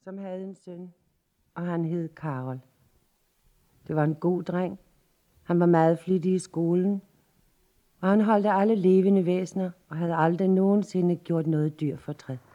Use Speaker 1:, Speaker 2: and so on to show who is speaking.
Speaker 1: som havde en søn, og han hed Karol. Det var en god dreng. Han var meget flittig i skolen, og han holdte alle levende væsener og havde aldrig nogensinde gjort noget dyr fortræd.